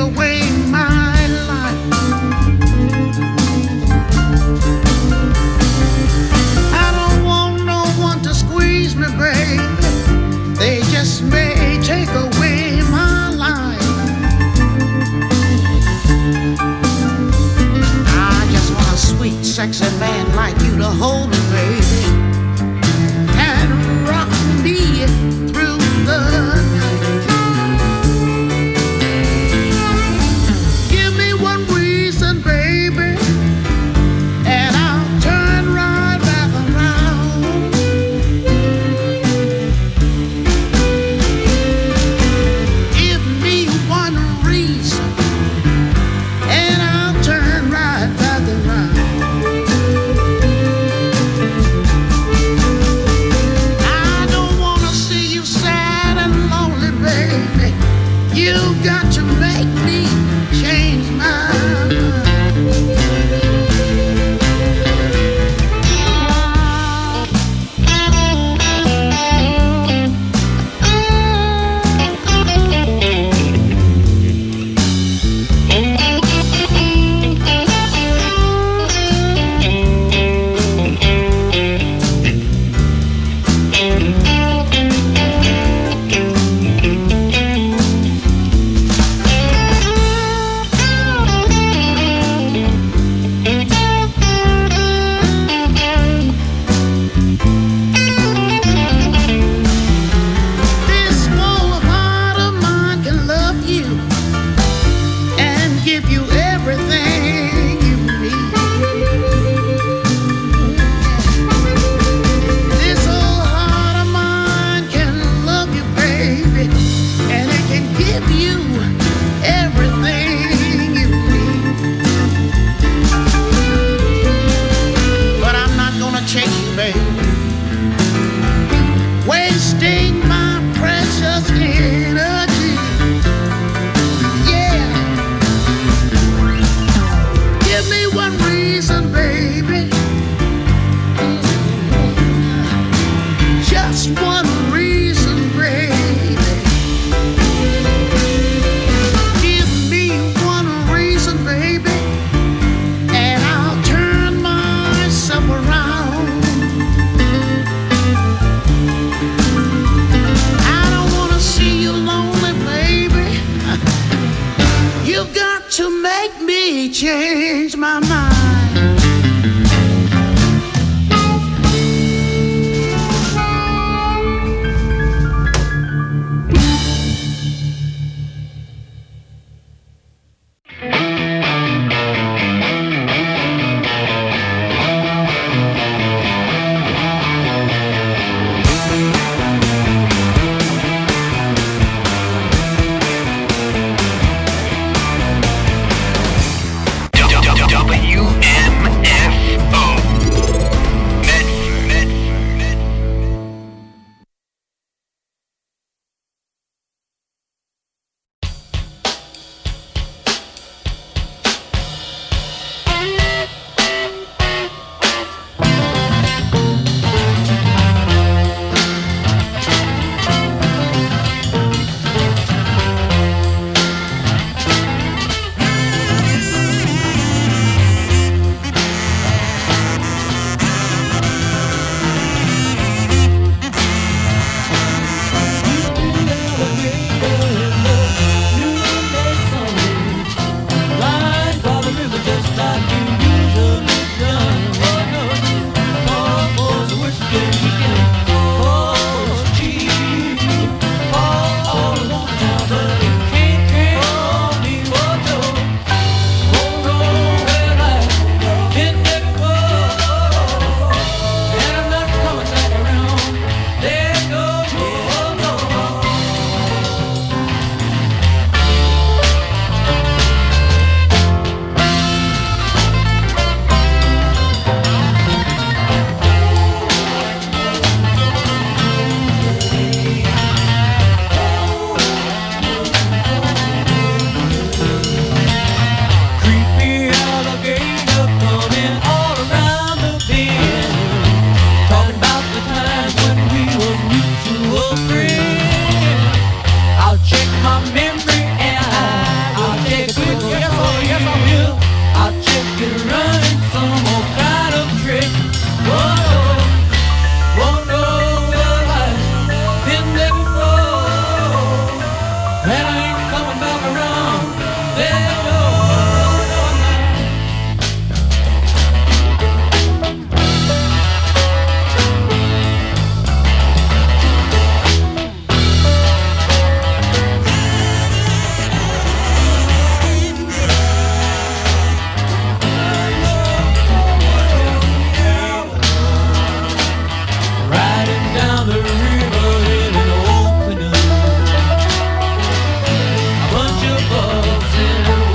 away my life. I don't want no one to squeeze me, baby. They just may take away my life. I just want a sweet, sexy man like you to hold me, baby, and rock me through the night. Give me one reason, baby, and I'll turn right back around. Give me one reason, and I'll turn right back around. I don't wanna see you sad and lonely, baby. You got to make me change my mind. This small heart of mine can love you and give you everything you need. This old heart of mine can love you, baby, and it can give you everything you need. But I'm not gonna chase you, baby, wasting my precious energy. Yeah. Give me one reason, baby. Just one reason, baby. Give me one reason, baby, and I'll turn myself around. I don't wanna see you lonely, baby. You've got to make me change my mind. WNIR Bunch of bugs in a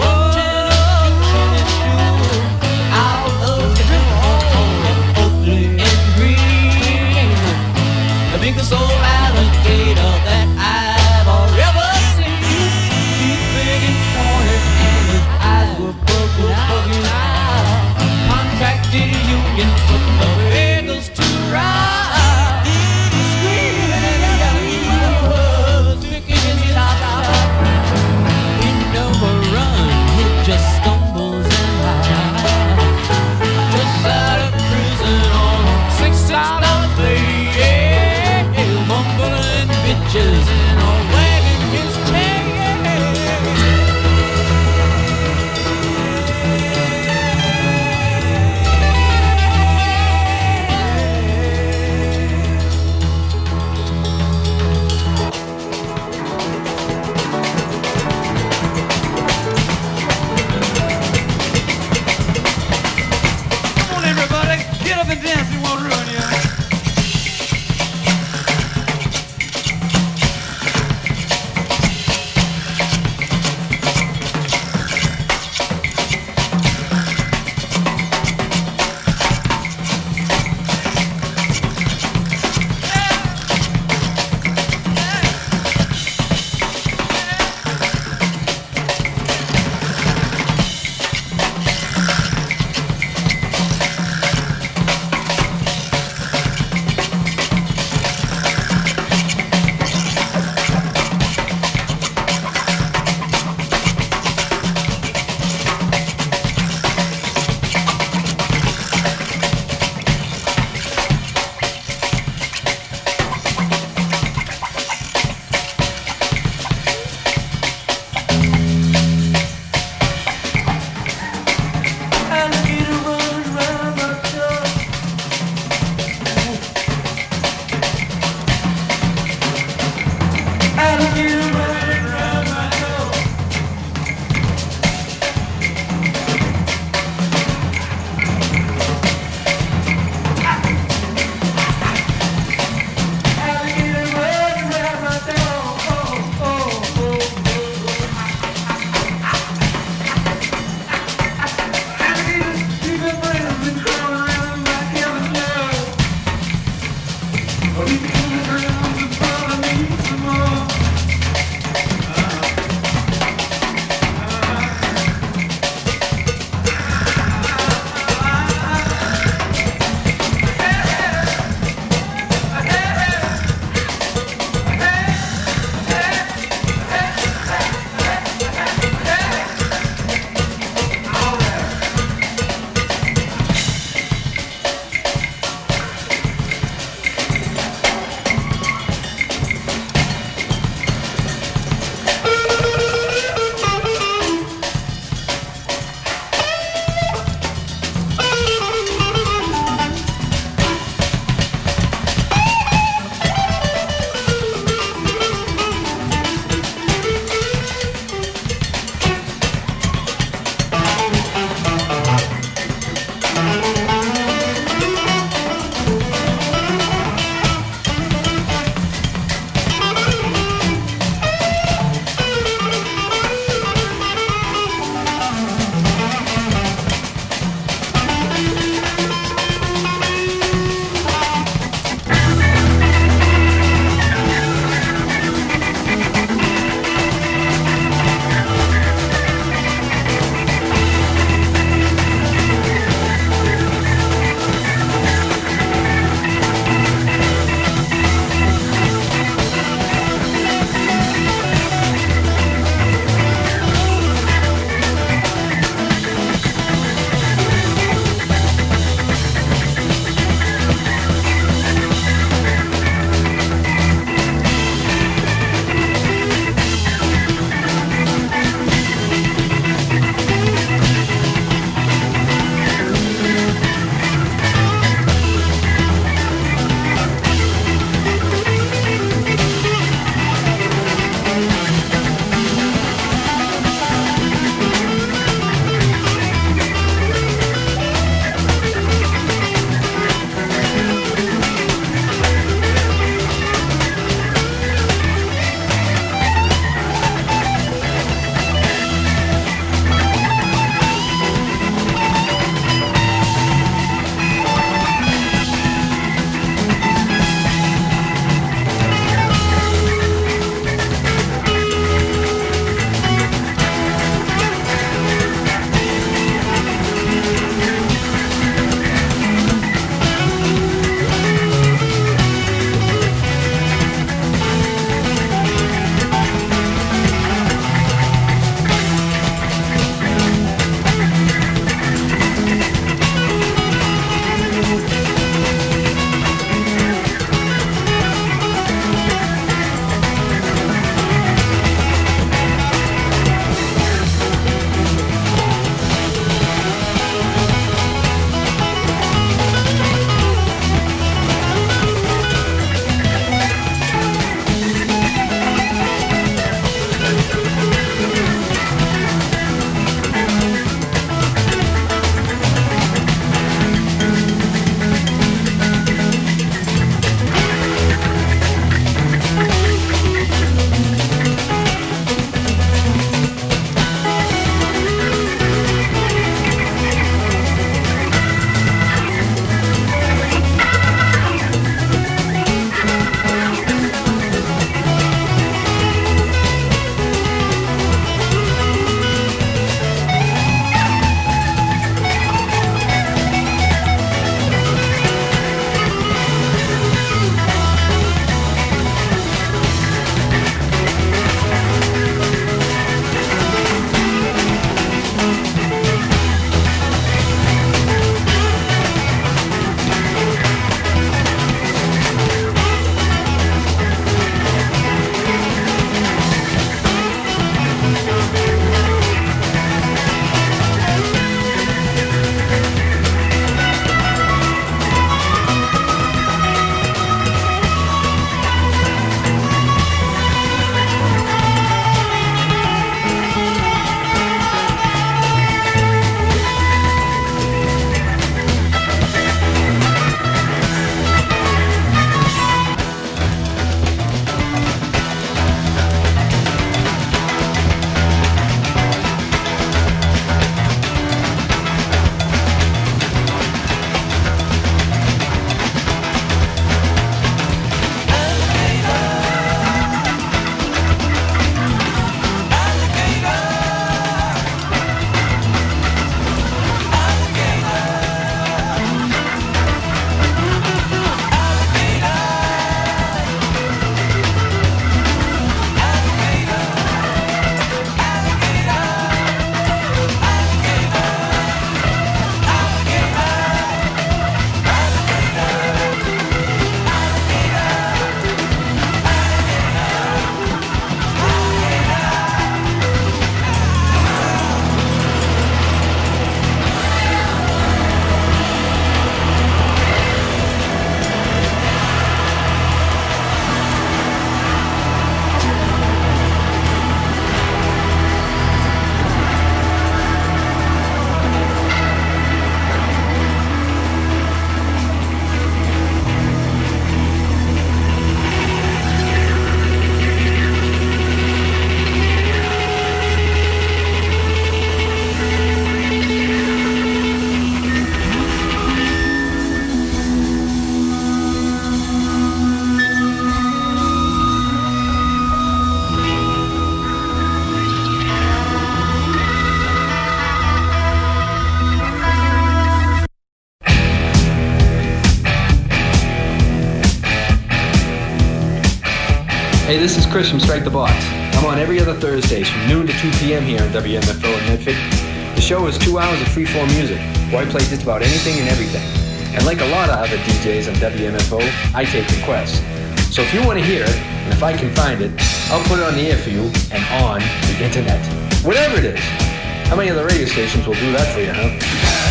Hey, this is Chris from Strike the Box. I'm on every other Thursdays from noon to 2 p.m. here on WMFO in Medford. The show is 2 hours of free-form music, where I play just about anything and everything. And like a lot of other DJs on WMFO, I take requests. So if you want to hear it, and if I can find it, I'll put it on the air for you and on the internet. Whatever it is. How many other radio stations will do that for you, huh?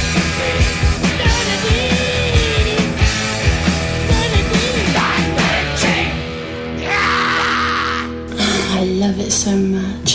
I love it so much.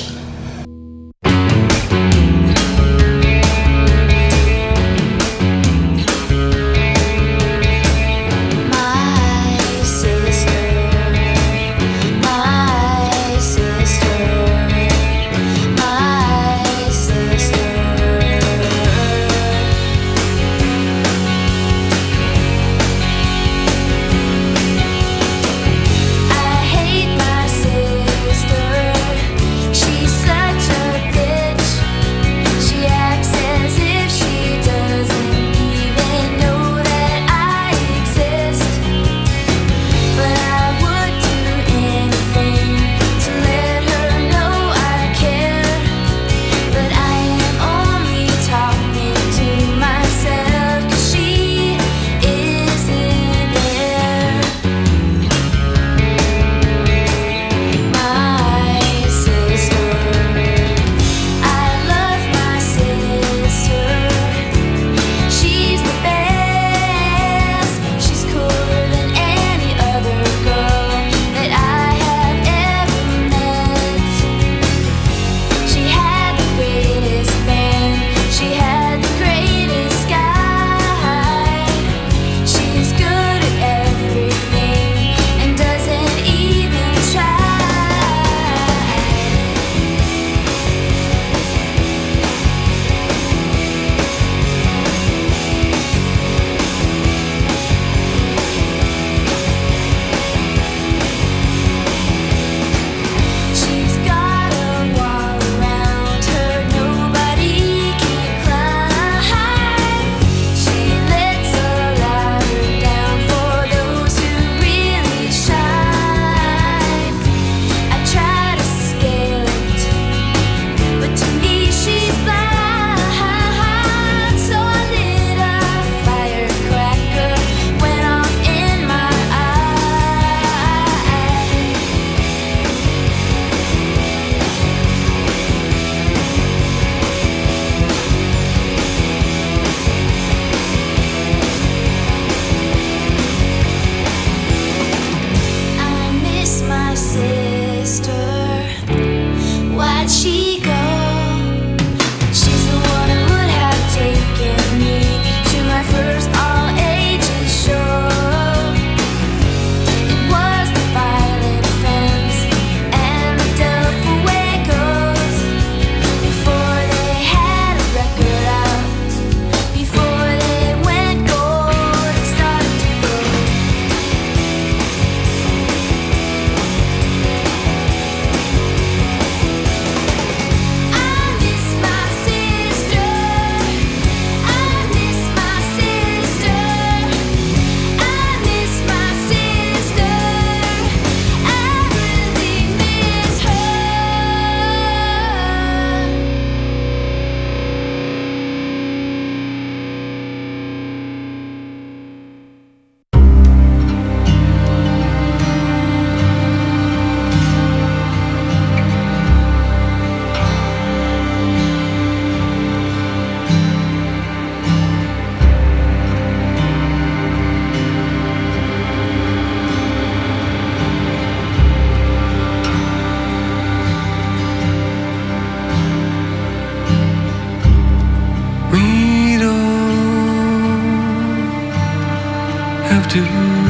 to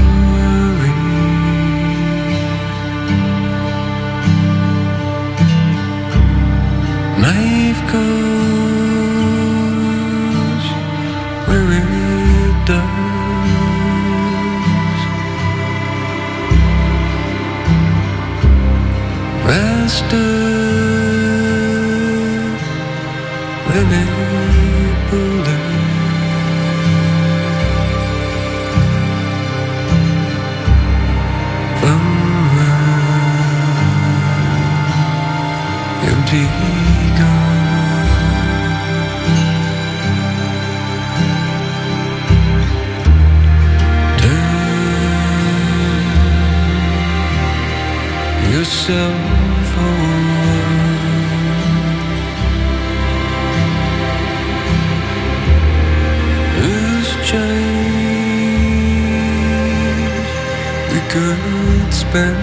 worry. Life goes where it does, faster than it will. From Yourself whose change we could spend.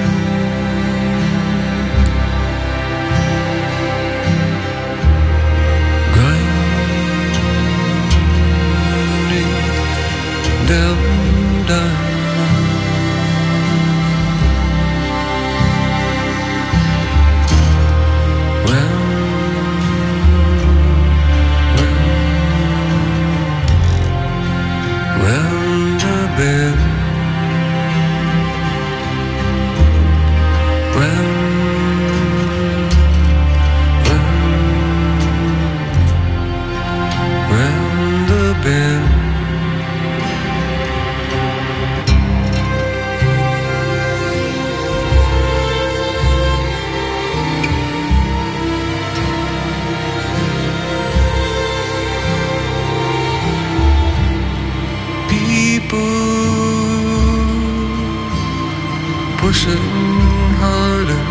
Grinding down. Pushing harder,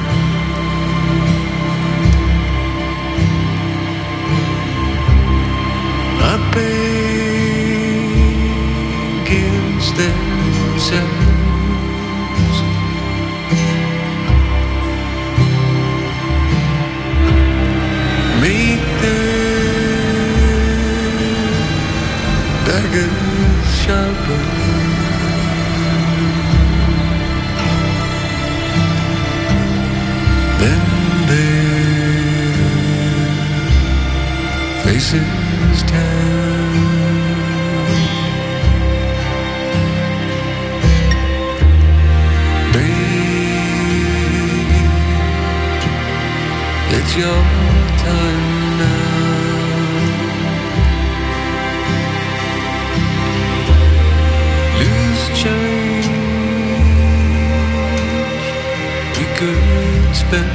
up against themselves. Make their daggers sharper. Then their faces turn. Babe, it's your time now. Loose change we could spend.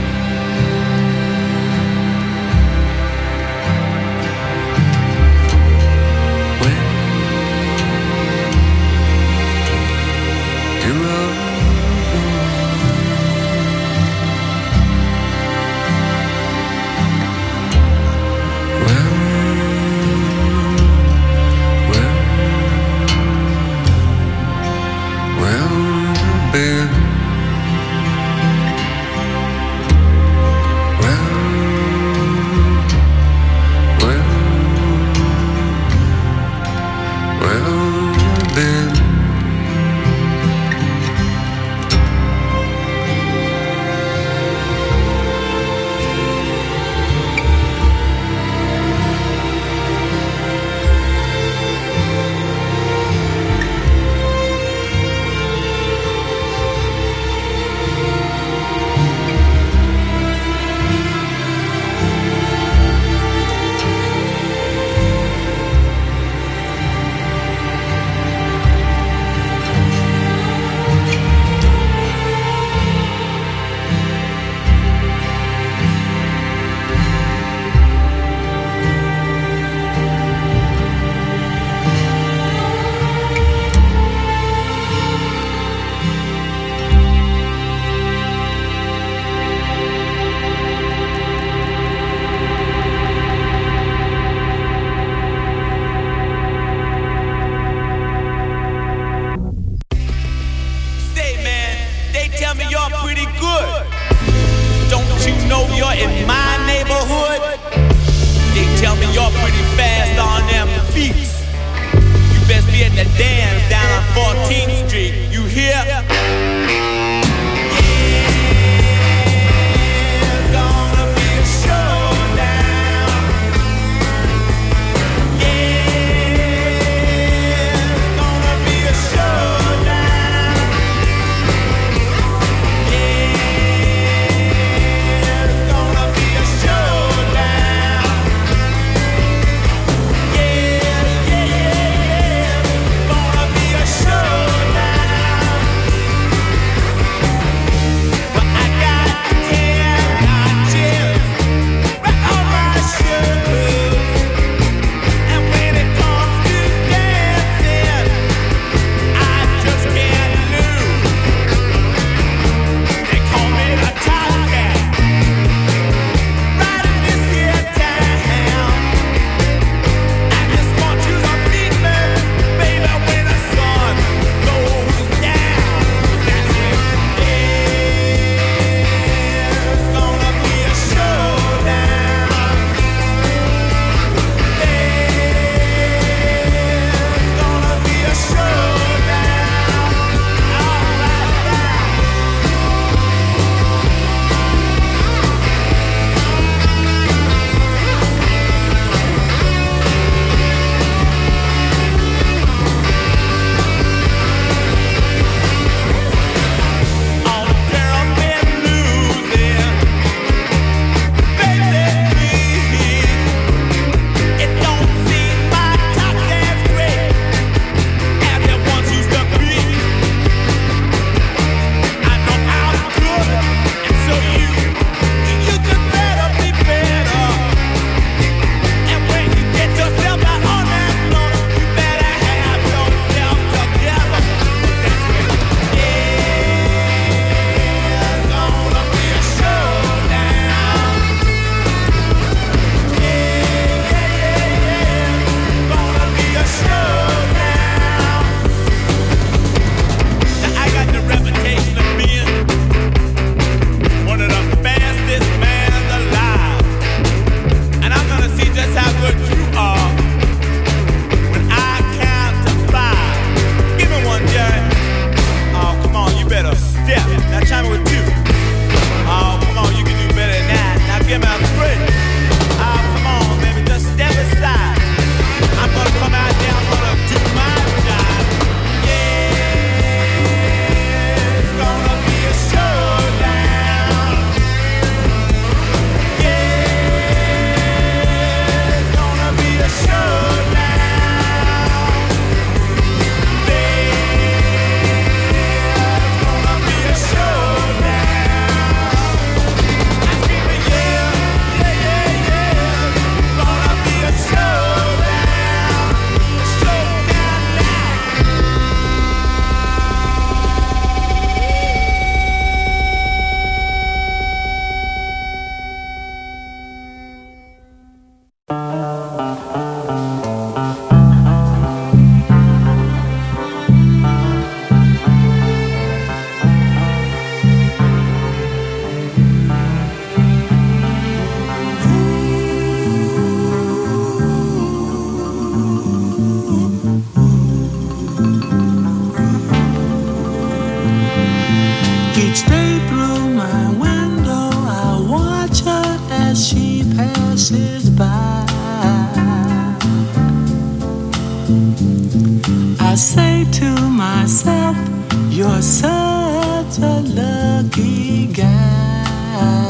I say to myself, you're such a lucky guy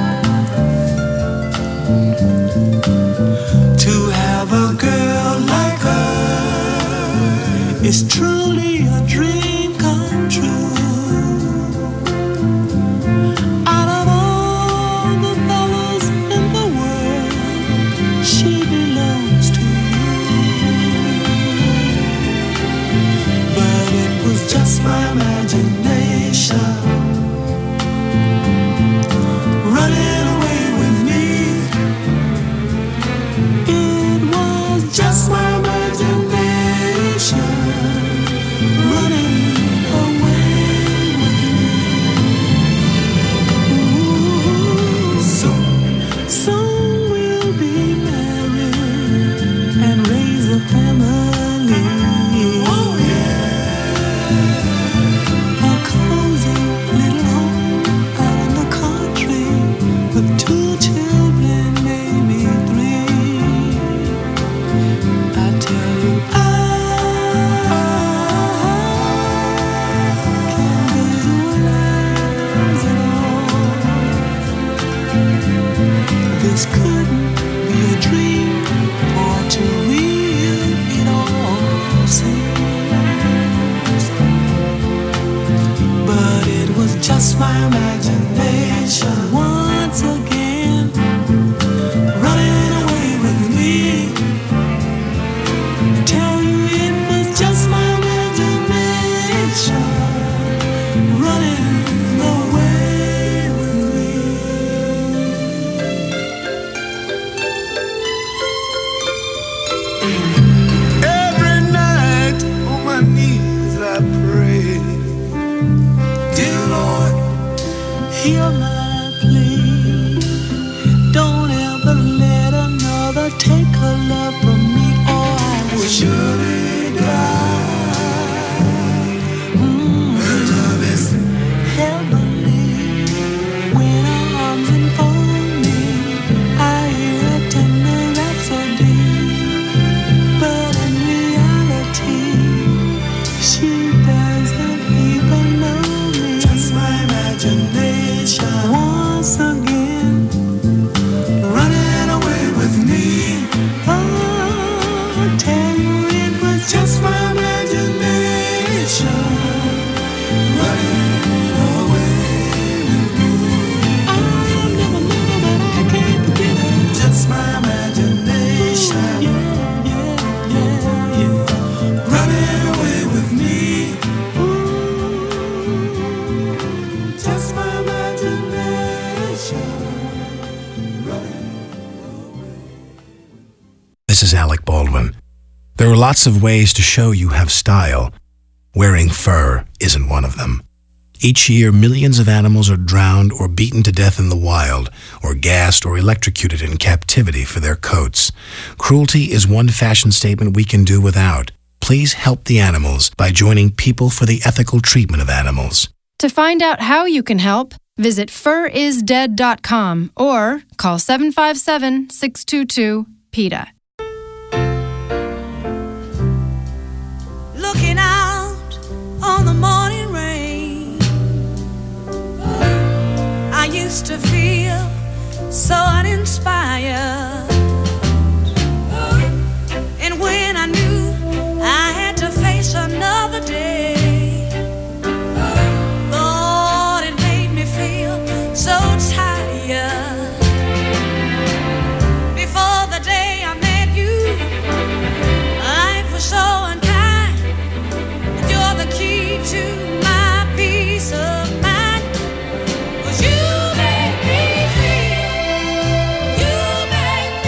to have a girl like her. It's truly a dream come true. Out of all the fellas in the world, she belongs to you. But it was just my imagination running away with me. It was just my imagination running away with me. Ooh, soon we'll be married and raise a family. Oh yeah, a cozy little home out in the country with 2 children, maybe 3. I tell you, I can't visualize it all. This couldn't be a dream, for too real it all seems. But it was just my imagination once again running away with me. I tell you, it was just my imagination running away with me. Every night on my knees I pray, dear Lord, hear my plea. Don't ever let another take her love from me, or I will surely die. Her love is heavenly. When her arms enfold me, I hear a tender rhapsody. But in reality, she doesn't even know me. Just my imagination once again running away with me. Oh, I tell you, it was just my imagination running away with me. I'll never, but I can't forget it. Just my imagination. Yeah. Running away with me. Ooh, just my imagination. Running away. This is Alec Baldwin. There are lots of ways to show you have style. Wearing fur isn't one of them. Each year, millions of animals are drowned or beaten to death in the wild, or gassed or electrocuted in captivity for their coats. Cruelty is one fashion statement we can do without. Please help the animals by joining People for the Ethical Treatment of Animals. To find out how you can help, visit furisdead.com or call 757-622-PETA. Looking out on the morning rain, I used to feel so uninspired. And when I knew I had to face another day, Lord, it made me feel so tired. Before the day I met you, life was so unkind. You're the key to my peace of mind. 'Cause you make me feel, you make me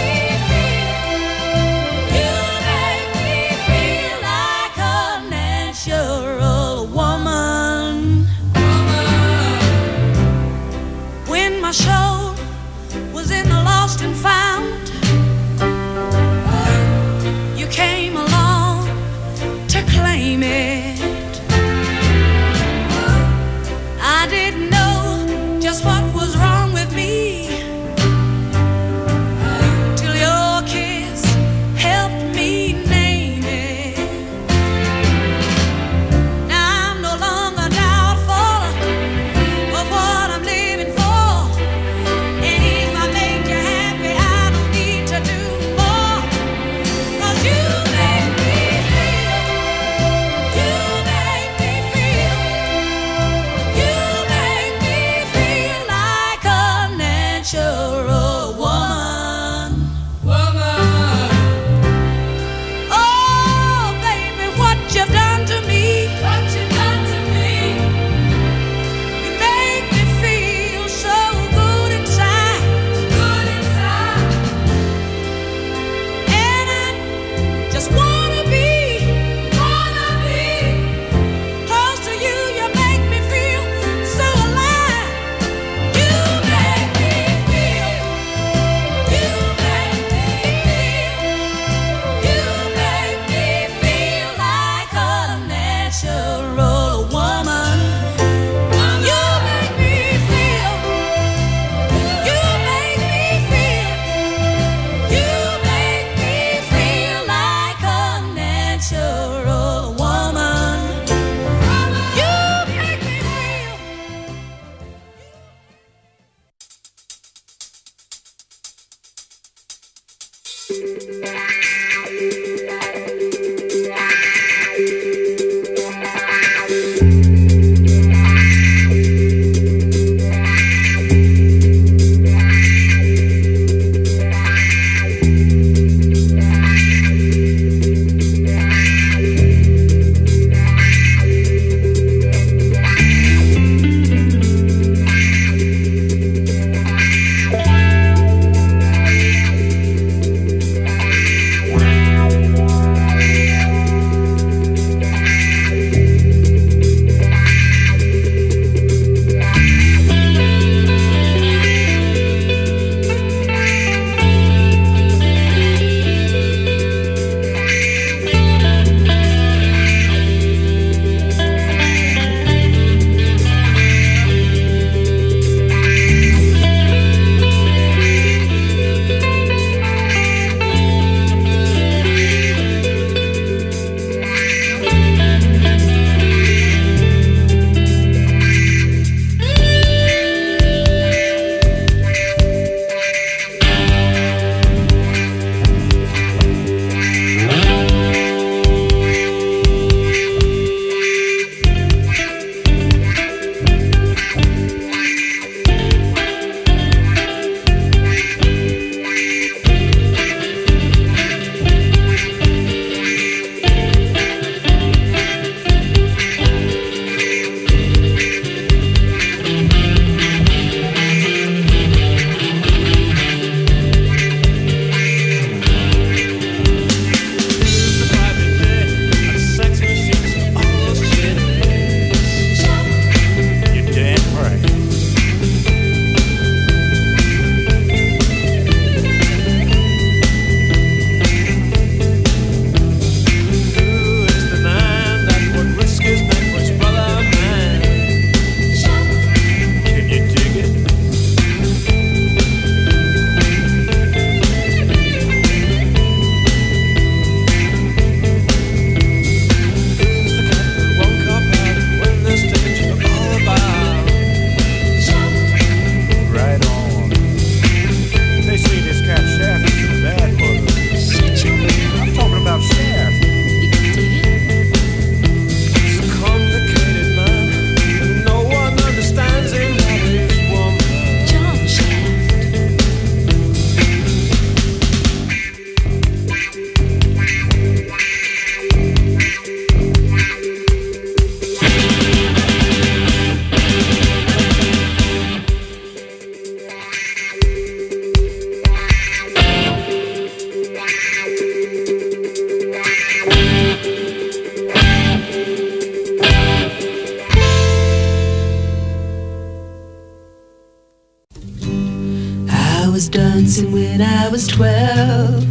was dancing when I was 12.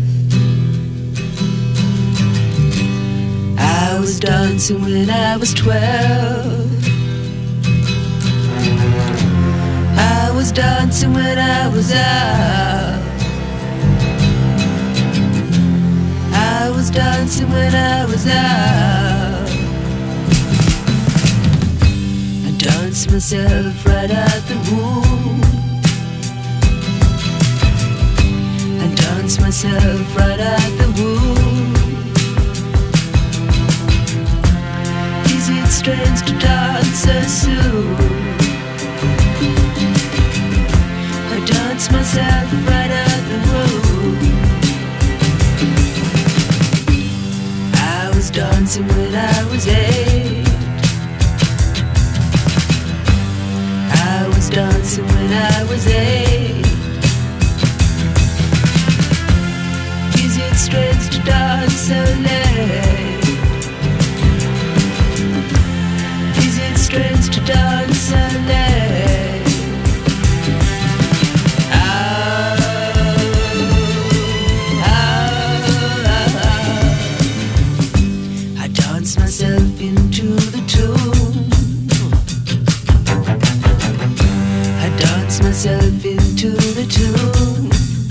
I was dancing when I was 12. I was dancing when I was out. I was dancing when I was out. I danced myself right out the womb. I danced myself right out the womb. Is it strange to dance so soon? I danced myself right out the room. I was dancing when I was 8. I was dancing when I was 8. Is it strange to dance so late? Is it strange to dance so late? I dance myself into the tune. I dance myself into the tune.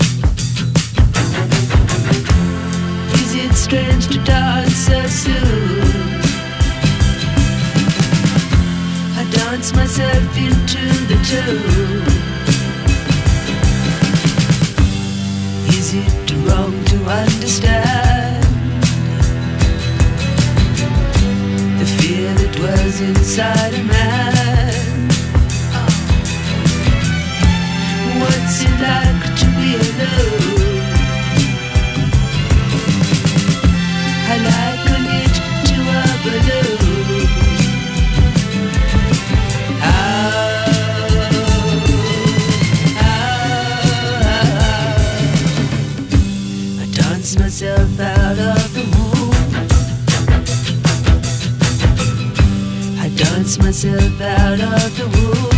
Is it strange to dance so soon? I dance myself into the tune. Is it wrong to understand the fear that dwells inside a man? What's it like to be alone? I liken it to a balloon. I dance myself out of the womb. I dance myself out of the womb.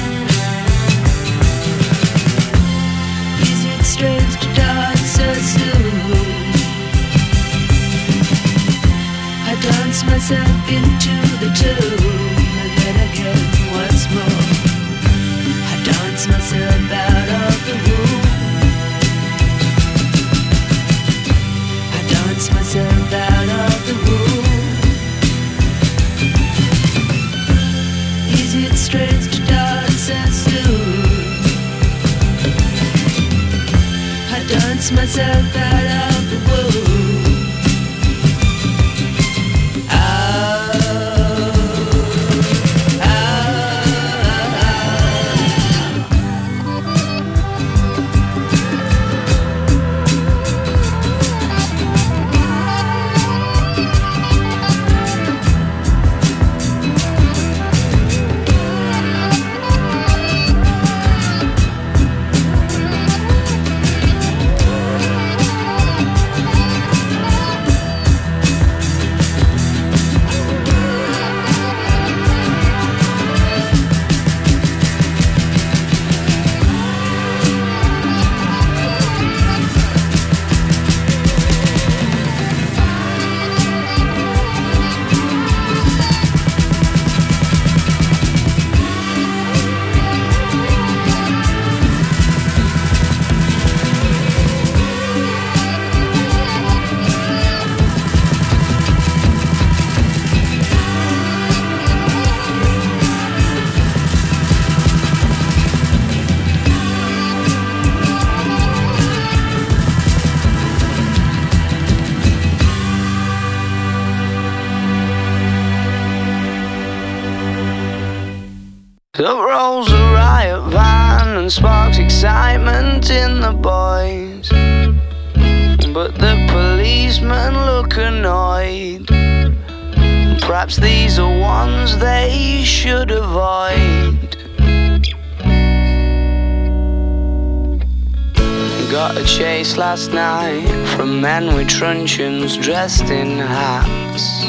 Is it strange to dance so soon? I dance myself into the tune, and then again once more. I dance myself out of the womb. I dance myself out of the womb. Is it strange to dance so soon? I dance myself out of the womb. Up rolls a riot van and sparks excitement in the boys, but the policemen look annoyed. Perhaps these are ones they should avoid. Got a chase last night from men with truncheons dressed in hats.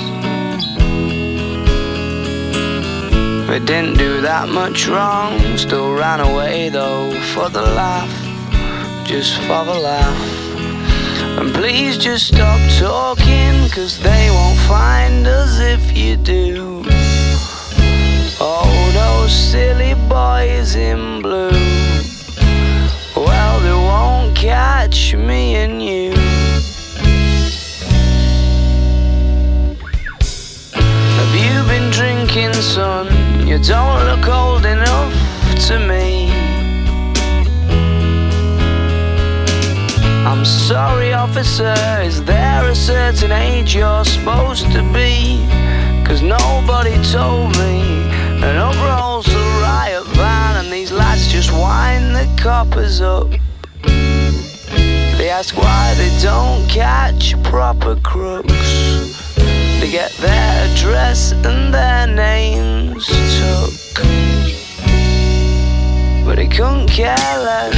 They didn't do that much wrong, still ran away though for the laugh, just for the laugh. And please just stop talking, 'cause they won't find us if you do. Oh, those silly boys in blue, well, they won't catch me and you. Have you been drinking, son? You don't look old enough to me. I'm sorry, officer, is there a certain age you're supposed to be? 'Cause nobody told me. And up rolls the riot van and these lads just wind the coppers up. They ask why they don't catch proper crooks. They get their address and their names took, but they couldn't care less.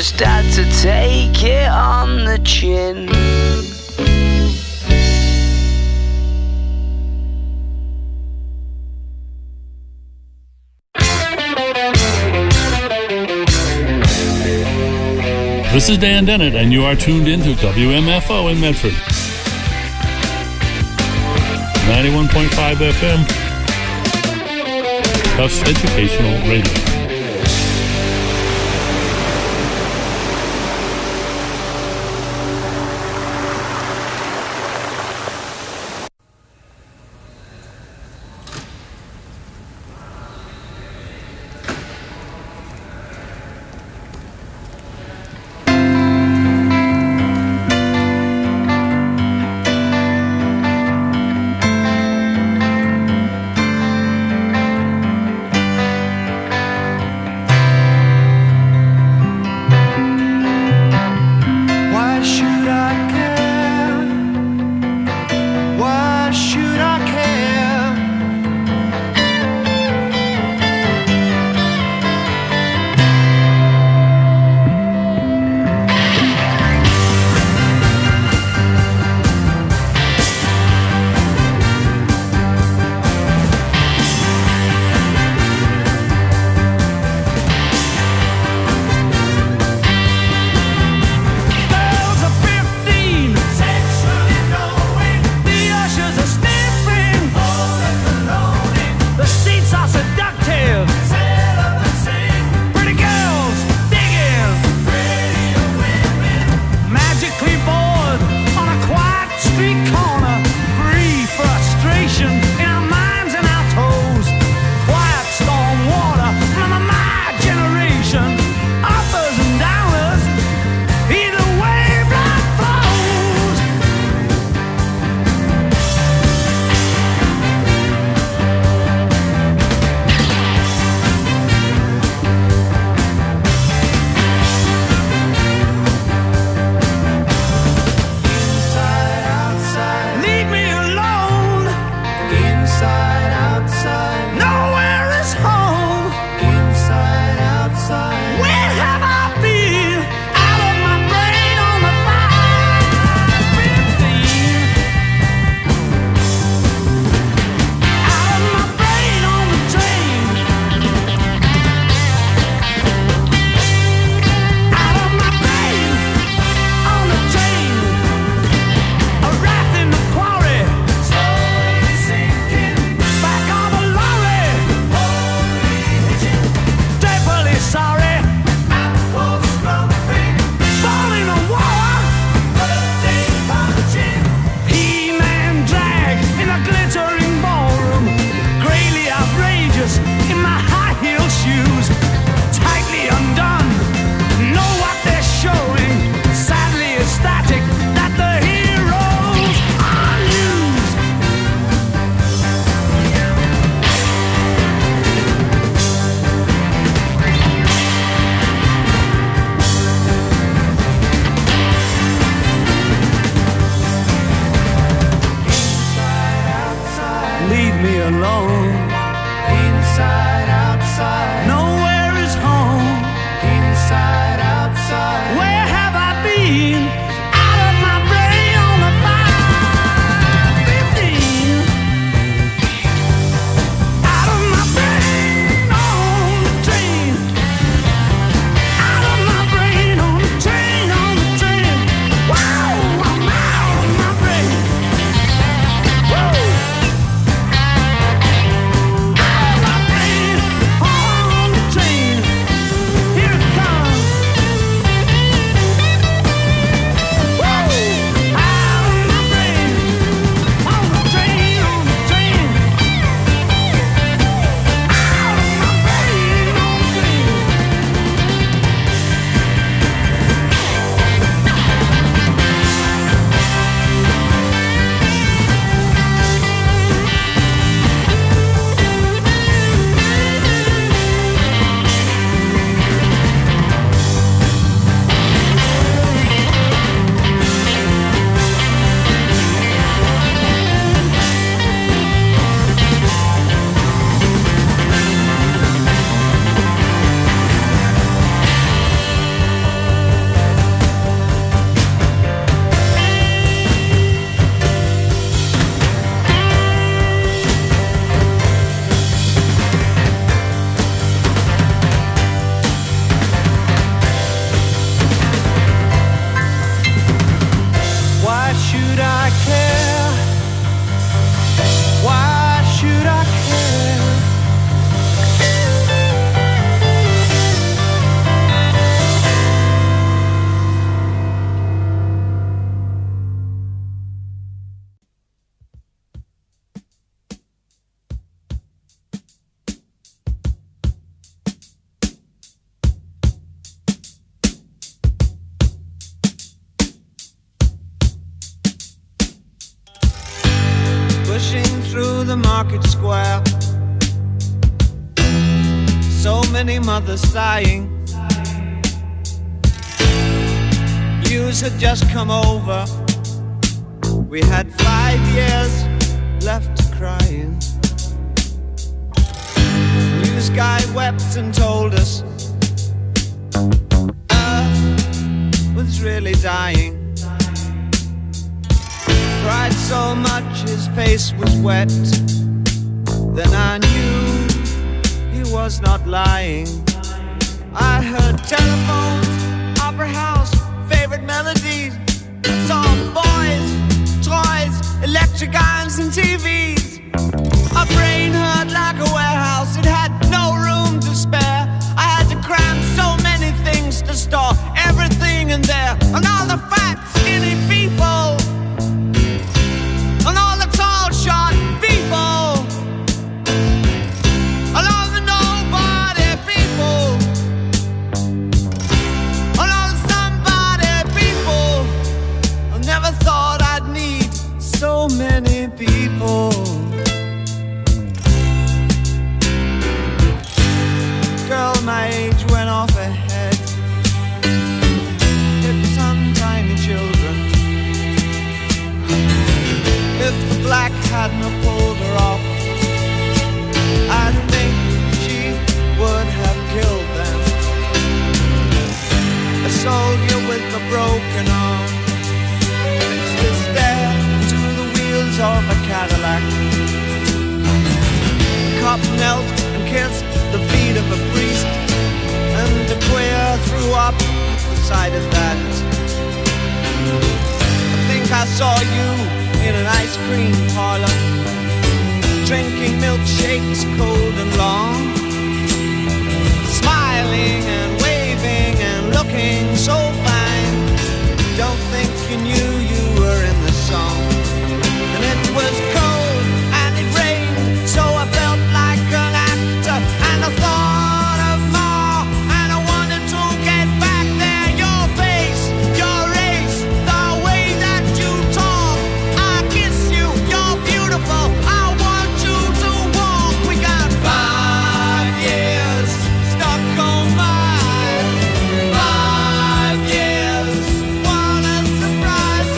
just had to take it on the chin. This is Dan Dennett, and you are tuned into WMFO in Medford. 91.5 FM, Tufts Educational Radio. pushing through the market square. So many mothers sighing. News had just come over. We had 5 years left crying. News guy wept and told us Earth was really dying. Cried so much his face was wet. Then I knew he was not lying. I heard telephones, opera house, favorite melodies. Saw boys, toys, electric irons and TVs. My brain hurt like a warehouse. It had no room to spare. I had to cram so many things to store everything in there. And all the fat, skinny people, and all the tall, short people, and all the nobody people, and all the somebody people. I never thought I'd need so many people. Girl my age went off ahead, hit some tiny children. If the black hadn't have pulled her off, I think she would have killed them. A soldier with a broken arm fixed his stare to the wheels of a Cadillac. A cop knelt and kissed the feet of a priest, and a queer threw up the sight of that. I think I saw you in an ice cream parlor, drinking milkshakes cold and long, smiling and waving and looking so fine. Don't think you knew you were in the song. And it was cold and it rained, so I felt like an actor, and I thought of more, and I wanted to get back there. Your face, your race, the way that you talk, I kiss you, you're beautiful, I want you to walk. We got 5 years stuck on mine, 5 years, what a surprise.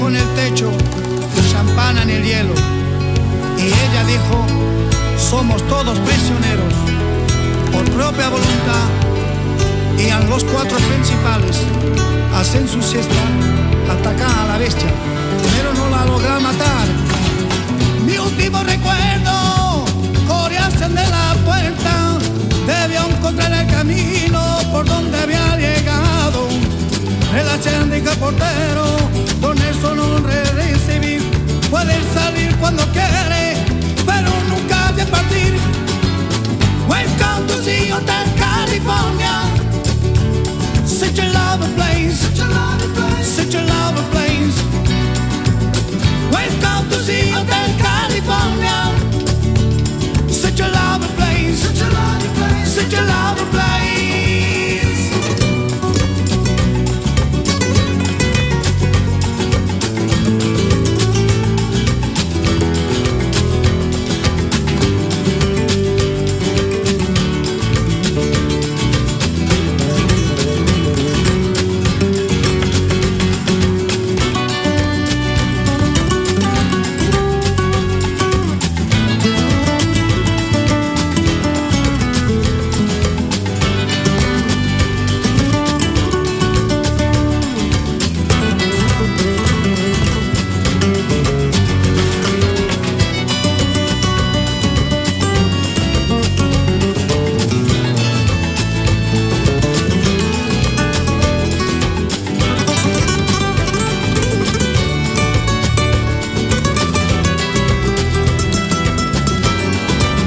fuego en el techo, champán en el hielo. Y ella dijo, somos todos prisioneros, por propia voluntad. Y a los cuatro principales hacen su siesta, atacan a la bestia, pero no la logran matar. Mi último recuerdo, coreasen de la puerta, debió encontrar el camino por donde había llegado. El achendika portero